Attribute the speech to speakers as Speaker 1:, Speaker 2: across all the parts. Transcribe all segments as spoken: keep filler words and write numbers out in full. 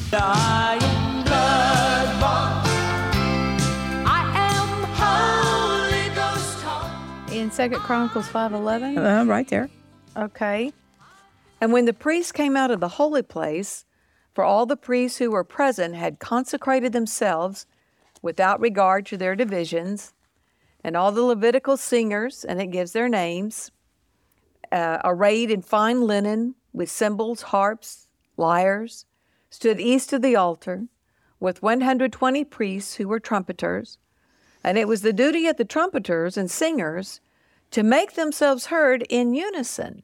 Speaker 1: I am blood-bought. I am Holy Ghost taught.
Speaker 2: In Second Chronicles five eleven?
Speaker 3: Uh, right there.
Speaker 2: Okay. And when the priests came out of the holy place, for all the priests who were present had consecrated themselves without regard to their divisions, and all the Levitical singers, and it gives their names, uh, arrayed in fine linen with cymbals, harps, lyres, stood east of the altar with one hundred twenty priests who were trumpeters. And it was the duty of the trumpeters and singers to make themselves heard in unison,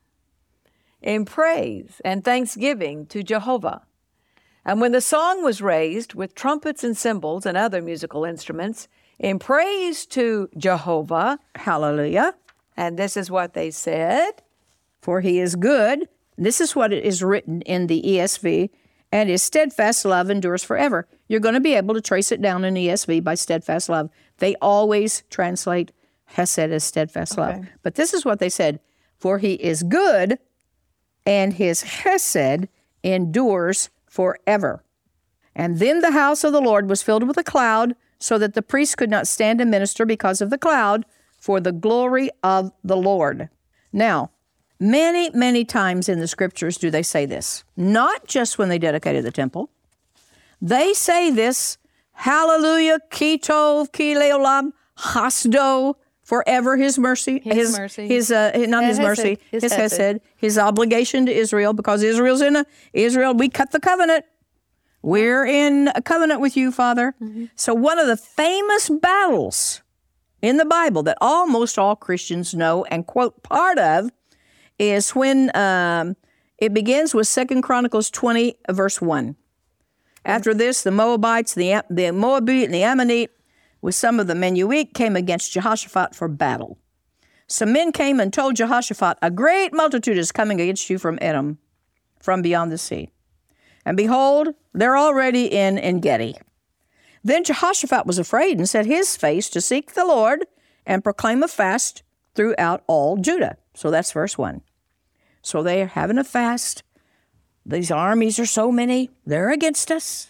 Speaker 2: in praise and thanksgiving to Jehovah. And when the song was raised with trumpets and cymbals and other musical instruments, in praise to Jehovah,
Speaker 3: hallelujah,
Speaker 2: and this is what they said,
Speaker 3: for he is good. This is what is written in the E S V, and his steadfast love endures forever. You're going to be able to trace it down in E S V by steadfast love. They always translate hesed as steadfast love.
Speaker 2: Okay.
Speaker 3: But this is what they said, for he is good, and his hesed endures forever. And then the house of the Lord was filled with a cloud, so that the priests could not stand and minister because of the cloud, for the glory of the Lord. Now, many, many times in the scriptures do they say this, not just when they dedicated the temple. They say this, hallelujah, ki tov, ki leolam, hasdo, forever his mercy,
Speaker 2: his, his mercy,
Speaker 3: his uh, not his, his mercy, his, his hesed, hesed, his obligation to Israel, because Israel's in a, Israel, we cut the covenant. We're in a covenant with you, Father. Mm-hmm. So one of the famous battles in the Bible that almost all Christians know and quote part of is when um, it begins with Second Chronicles twenty, verse one. After this, the Moabites, the, the Moabite, and the Ammonite, with some of the Menuite, came against Jehoshaphat for battle. Some men came and told Jehoshaphat, a great multitude is coming against you from Edom, from beyond the sea. And behold, they're already in En-gedi. Then Jehoshaphat was afraid and set his face to seek the Lord and proclaim a fast throughout all Judah. So that's verse one. So they are having a fast. These armies are so many. They're against us.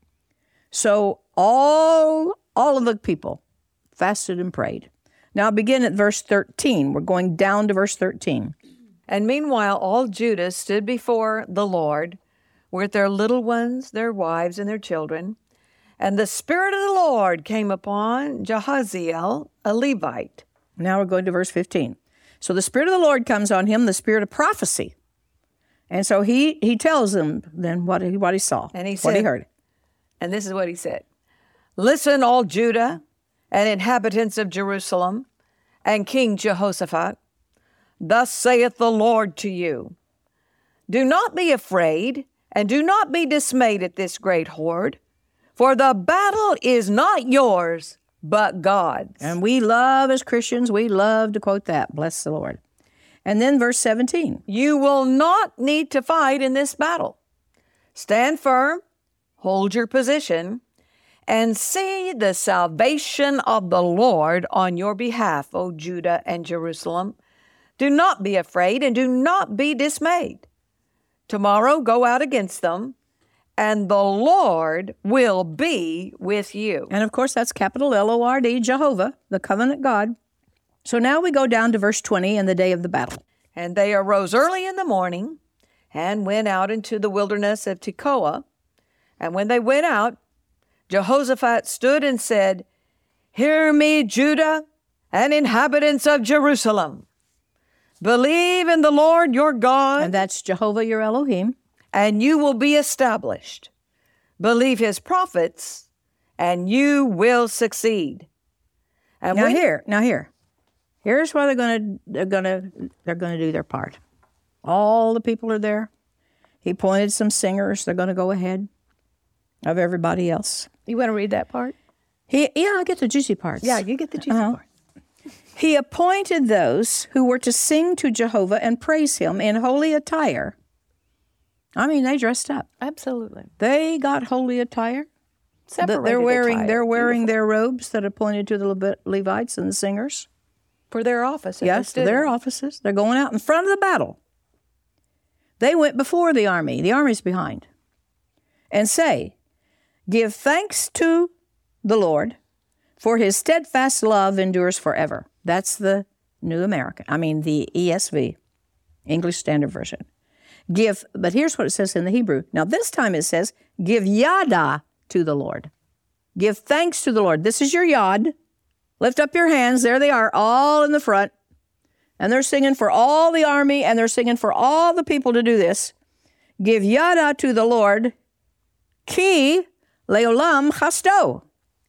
Speaker 3: So all, all of the people fasted and prayed. Now begin at verse thirteen. We're going down to verse thirteen.
Speaker 2: And meanwhile, all Judah stood before the Lord with their little ones, their wives, and their children. And the Spirit of the Lord came upon Jahaziel, a Levite.
Speaker 3: Now we're going to verse fifteen. So the Spirit of the Lord comes on him, the spirit of prophecy. And so he he tells them then what he, what he saw,
Speaker 2: and he said,
Speaker 3: what he heard.
Speaker 2: And this is what he said. Listen, all Judah and inhabitants of Jerusalem and King Jehoshaphat. Thus saith the Lord to you. Do not be afraid, and do not be dismayed at this great horde, for the battle is not yours, but God's.
Speaker 3: And we love, as Christians, we love to quote that. Bless the Lord. And then verse seventeen.
Speaker 2: You will not need to fight in this battle. Stand firm, hold your position, and see the salvation of the Lord on your behalf, O Judah and Jerusalem. Do not be afraid and do not be dismayed. Tomorrow go out against them, and the Lord will be with you.
Speaker 3: And of course, that's capital L O R D, Jehovah, the covenant God. So now we go down to verse twenty and the day of the battle.
Speaker 2: And they arose early in the morning and went out into the wilderness of Tekoa. And when they went out, Jehoshaphat stood and said, Hear me, Judah and inhabitants of Jerusalem. Believe in the Lord your God.
Speaker 3: And that's Jehovah your Elohim.
Speaker 2: And you will be established. Believe his prophets, and you will succeed. And
Speaker 3: now
Speaker 2: when,
Speaker 3: here, now here, here's why they're gonna they're gonna they're gonna do their part. All the people are there. He appointed some singers. They're gonna go ahead of everybody else.
Speaker 2: You want to read that part?
Speaker 3: He yeah, I get the juicy parts.
Speaker 2: Yeah, you get the juicy
Speaker 3: uh-huh.
Speaker 2: part.
Speaker 3: He appointed those who were to sing to Jehovah and praise him in holy attire. I mean, they dressed up.
Speaker 2: Absolutely.
Speaker 3: They got holy attire.
Speaker 2: Separated
Speaker 3: they're wearing
Speaker 2: attire.
Speaker 3: they're wearing
Speaker 2: Beautiful.
Speaker 3: their robes that are appointed to the Levit- Levites and the singers.
Speaker 2: For their office.
Speaker 3: Yes, to their offices. They're going out in front of the battle. They went before the army. The army's behind. and say, give thanks to the Lord, for his steadfast love endures forever. That's the New American, I mean the E S V, English Standard Version. Give, but here's what it says in the Hebrew. Now this time it says, give yada to the Lord. Give thanks to the Lord. This is your yod. Lift up your hands. There they are, all in the front. And they're singing for all the army, and they're singing for all the people to do this. Give yada to the Lord. Ki leolam chasto.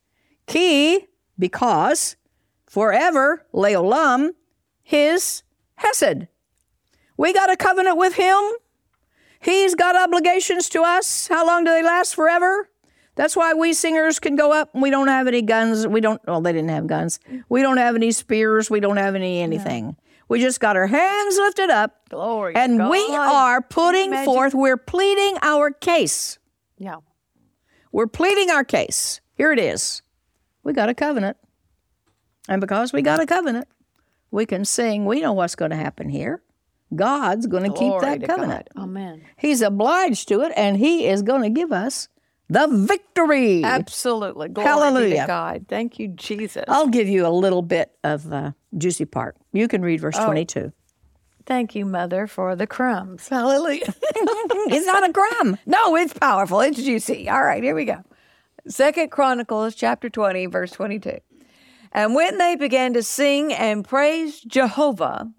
Speaker 3: Ki, because, forever, leolam, his hesed. We got a covenant with him. He's got obligations to us. How long do they last? Forever. That's why we singers can go up and we don't have any guns. We don't, well, they didn't have guns. We don't have any spears. We don't have any anything. No. We just got our hands lifted up.
Speaker 2: Glory
Speaker 3: and
Speaker 2: to God.
Speaker 3: We are putting forth, we're pleading our case.
Speaker 2: Yeah.
Speaker 3: We're pleading our case. Here it is. We got a covenant. And because we got a covenant, we can sing, we know what's going to happen here. God's going to keep that covenant.
Speaker 2: God. Amen.
Speaker 3: He's obliged to it, and he is going to give us the victory.
Speaker 2: Absolutely. Glory
Speaker 3: Hallelujah.
Speaker 2: be to God. Thank you, Jesus.
Speaker 3: I'll give you a little bit of the juicy part. You can read verse
Speaker 2: oh.
Speaker 3: twenty-two.
Speaker 2: Thank you, Mother, for the crumbs.
Speaker 3: Hallelujah. It's not a crumb.
Speaker 2: No, it's powerful. It's juicy. All right, here we go. Second Chronicles chapter twenty, verse twenty-two. And when they began to sing and praise Jehovah,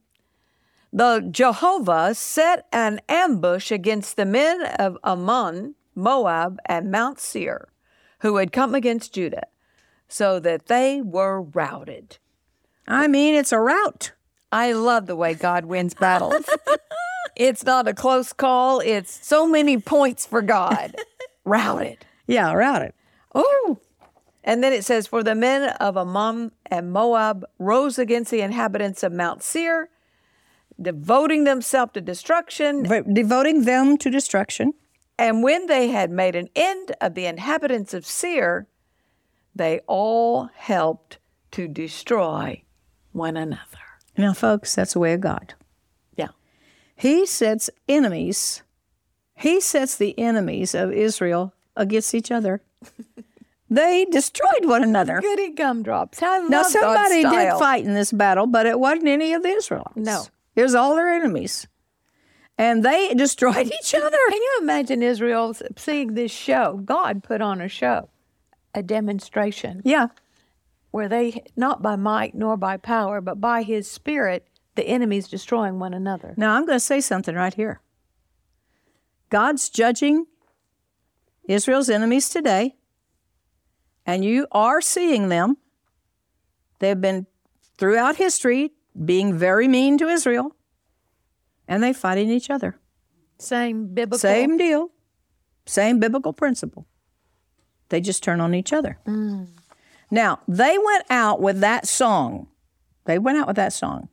Speaker 2: the Jehovah set an ambush against the men of Ammon, Moab, and Mount Seir, who had come against Judah, so that they were routed.
Speaker 3: I mean, it's a rout.
Speaker 2: I love the way God wins battles. It's not a close call. It's so many points for God. Routed.
Speaker 3: Yeah, routed.
Speaker 2: Oh. And then it says, for the men of Ammon and Moab rose against the inhabitants of Mount Seir, devoting themselves to destruction.
Speaker 3: Devoting them to destruction.
Speaker 2: And when they had made an end of the inhabitants of Seir, they all helped to destroy one another.
Speaker 3: Now, folks, that's the way of God.
Speaker 2: Yeah.
Speaker 3: He sets enemies, he sets the enemies of Israel against each other. They destroyed one another.
Speaker 2: Goody gumdrops. I love
Speaker 3: Now, somebody
Speaker 2: God's
Speaker 3: did
Speaker 2: style.
Speaker 3: fight in this battle, but it wasn't any of the Israelites.
Speaker 2: No.
Speaker 3: It was all their enemies. And they destroyed each other.
Speaker 2: Can you imagine Israel seeing this show? God put on a show, a demonstration.
Speaker 3: Yeah.
Speaker 2: Where they, not by might nor by power, but by his spirit, the enemies destroying one another.
Speaker 3: Now, I'm going to say something right here. God's judging Israel's enemies today, and you are seeing them. They've been, throughout history, being very mean to Israel, and they fighting each other.
Speaker 2: Same biblical.
Speaker 3: Same deal. Same biblical principle. They just turn on each other.
Speaker 2: Mm.
Speaker 3: Now, they went out with that song. They went out with that song.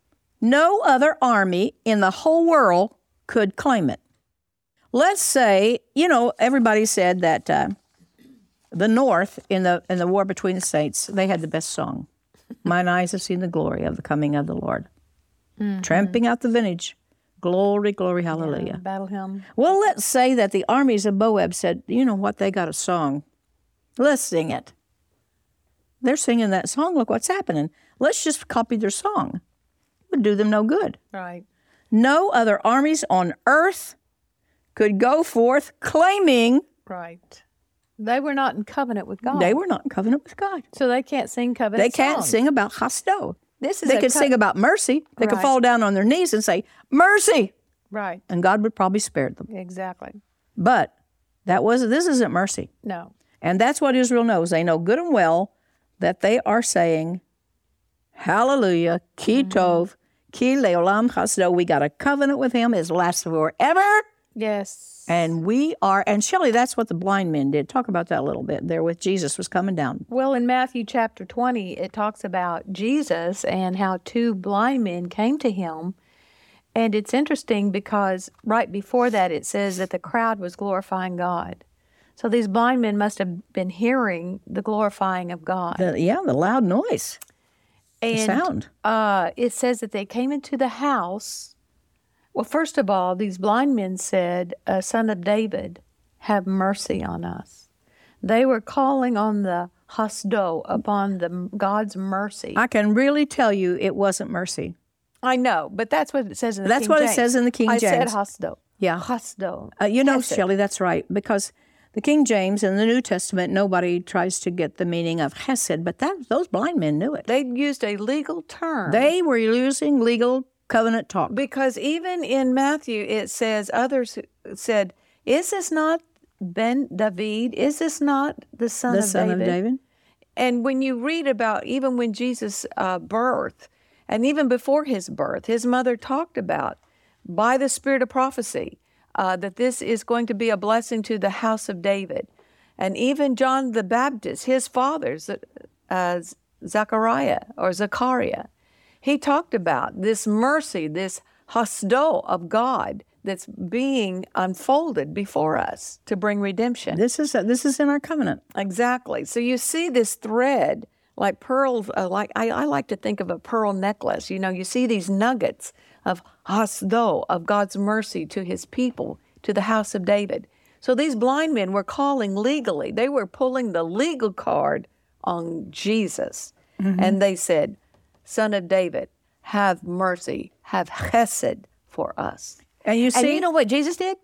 Speaker 3: No other army in the whole world could claim it. Let's say, you know, everybody said that uh, the North, in the in the war between the states, they had the best song. Mine eyes have seen the glory of the coming of the Lord. Mm-hmm. Tramping out the vintage. Glory, glory, hallelujah.
Speaker 2: Yeah, battle hymn.
Speaker 3: Well, let's say that the armies of Moab said, you know what, they got a song. Let's sing it. They're singing that song. Look what's happening. Let's just copy their song. It would do them no good.
Speaker 2: Right.
Speaker 3: No other armies on earth could go forth claiming.
Speaker 2: Right. They were not in covenant with God.
Speaker 3: They were not in covenant with God.
Speaker 2: So they can't sing covenant
Speaker 3: They can't
Speaker 2: songs.
Speaker 3: sing about chasto.
Speaker 2: This is
Speaker 3: they
Speaker 2: a
Speaker 3: could
Speaker 2: co-
Speaker 3: sing about mercy. They could
Speaker 2: Right.
Speaker 3: fall down on their knees and say, mercy.
Speaker 2: Right.
Speaker 3: And God would probably spare them.
Speaker 2: Exactly.
Speaker 3: But that was this isn't mercy.
Speaker 2: No.
Speaker 3: And that's what Israel knows. They know good and well that they are saying, hallelujah, ki tov, ki leolam chasdo. We got a covenant with him. It lasts forever.
Speaker 2: Yes.
Speaker 3: And we are, and Shelley, that's what the blind men did. Talk about that a little bit there with Jesus was coming down.
Speaker 2: Well, in Matthew chapter twenty, it talks about Jesus and how two blind men came to him. And it's interesting because right before that, it says that the crowd was glorifying God. So these blind men must have been hearing the glorifying of God.
Speaker 3: The, yeah, the loud noise,
Speaker 2: and,
Speaker 3: the sound.
Speaker 2: Uh, it says that they came into the house. Well, first of all, these blind men said, uh, son of David, have mercy on us. They were calling on the hasdo, upon the God's mercy.
Speaker 3: I can really tell you it wasn't mercy.
Speaker 2: I know, but that's what it says in the
Speaker 3: That's
Speaker 2: King
Speaker 3: what
Speaker 2: James.
Speaker 3: it says in the King
Speaker 2: I
Speaker 3: James.
Speaker 2: said hasdo.
Speaker 3: Yeah.
Speaker 2: Hasdo.
Speaker 3: Uh, you know,
Speaker 2: Hesed.
Speaker 3: Shelley, that's right. Because the King James and the New Testament, nobody tries to get the meaning of chesed, but that those blind men knew it.
Speaker 2: They used a legal term.
Speaker 3: They were using legal covenant talk.
Speaker 2: Because even in Matthew, it says, others said, is this not Ben David? Is this not the son,
Speaker 3: The
Speaker 2: of,
Speaker 3: son
Speaker 2: David?
Speaker 3: of David.
Speaker 2: And when you read about even when Jesus' uh, birth, and even before his birth, his mother talked about, by the spirit of prophecy, uh, that this is going to be a blessing to the house of David. And even John the Baptist, his father, uh, Zechariah or Zechariah, he talked about this mercy, this hasdo of God that's being unfolded before us to bring redemption.
Speaker 3: This is this is in our covenant.
Speaker 2: Exactly. So you see this thread, like pearls, uh, like I, I like to think of a pearl necklace. You know, you see these nuggets of hasdo, of God's mercy to his people, to the house of David. So these blind men were calling legally. They were pulling the legal card on Jesus. Mm-hmm. And they said, Son of David, have mercy, have chesed for us.
Speaker 3: And you see,
Speaker 2: And you know what Jesus did?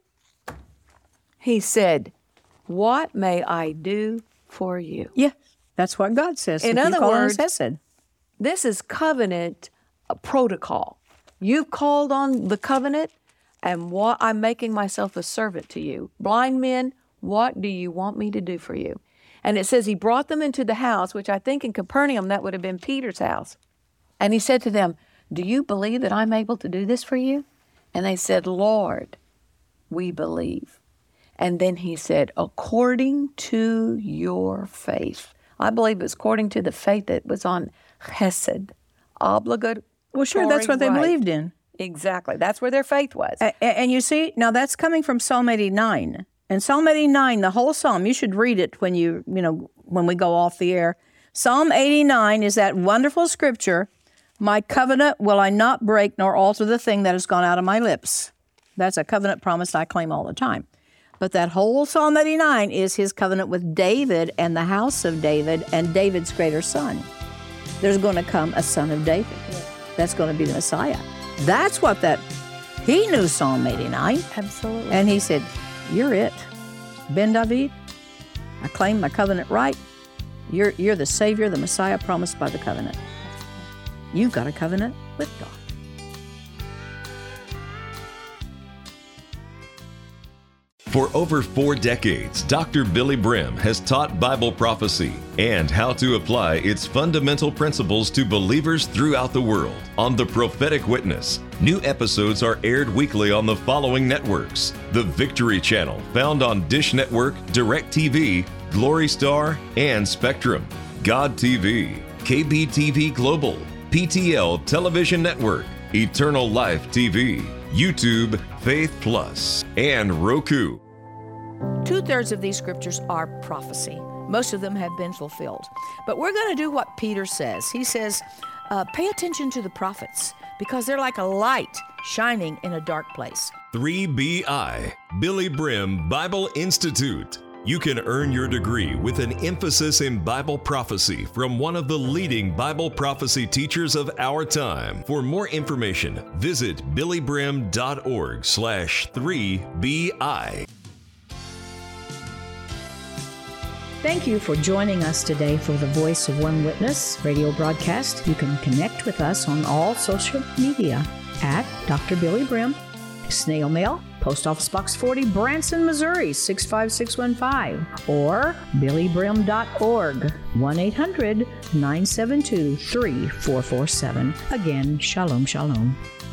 Speaker 2: He said, what may I do for you?
Speaker 3: yeah, that's what God says.
Speaker 2: In
Speaker 3: If you
Speaker 2: other
Speaker 3: call on
Speaker 2: words,
Speaker 3: chesed.
Speaker 2: This is covenant uh, protocol. You've called on the covenant, and what I'm making myself a servant to you. Blind men, what do you want me to do for you? And it says he brought them into the house, which I think in Capernaum that would have been Peter's house. And he said to them, do you believe that I'm able to do this for you? And they said, Lord, we believe. And then he said, according to your faith. I believe it was according to the faith that was on chesed, obligatory.
Speaker 3: Well, sure, that's what they
Speaker 2: right.
Speaker 3: believed in.
Speaker 2: Exactly. That's where their faith was.
Speaker 3: A- And you see, now that's coming from Psalm eighty-nine. And Psalm eighty-nine, the whole psalm, you should read it when you, you know, when we go off the air. Psalm eighty-nine is that wonderful scripture, my covenant will I not break nor alter the thing that has gone out of my lips. That's a covenant promise I claim all the time. But that whole Psalm eighty-nine is his covenant with David and the house of David and David's greater son. There's going to come a son of David. That's going to be the Messiah. That's what that, he knew Psalm eighty-nine.
Speaker 2: Absolutely.
Speaker 3: And he said, you're it. Ben David, I claim my covenant right. You're, you're the Savior, the Messiah promised by the covenant. You've got a covenant with God.
Speaker 4: For over four decades, Doctor Billy Brim has taught Bible prophecy and how to apply its fundamental principles to believers throughout the world. On The Prophetic Witness, new episodes are aired weekly on the following networks: The Victory Channel, found on Dish Network, DirecTV, Glory Star, and Spectrum; God T V, K B T V Global, P T L Television Network, Eternal Life T V, YouTube, Faith Plus, and Roku.
Speaker 3: Two-thirds of these scriptures are prophecy. Most of them have been fulfilled. But we're going to do what Peter says. He says, uh, pay attention to the prophets because they're like a light shining in a dark place.
Speaker 4: three B I, Billy Brim Bible Institute. You can earn your degree with an emphasis in Bible prophecy from one of the leading Bible prophecy teachers of our time. For more information, visit billybrim.org slash 3BI.
Speaker 3: Thank you for joining us today for the Voice of One Witness radio broadcast. You can connect with us on all social media at Doctor Billy Brim, snail mail, Post Office Box forty, Branson, Missouri, six five six one five, or billy brim dot org, one eight hundred nine seven two three four four seven. Again, shalom, shalom.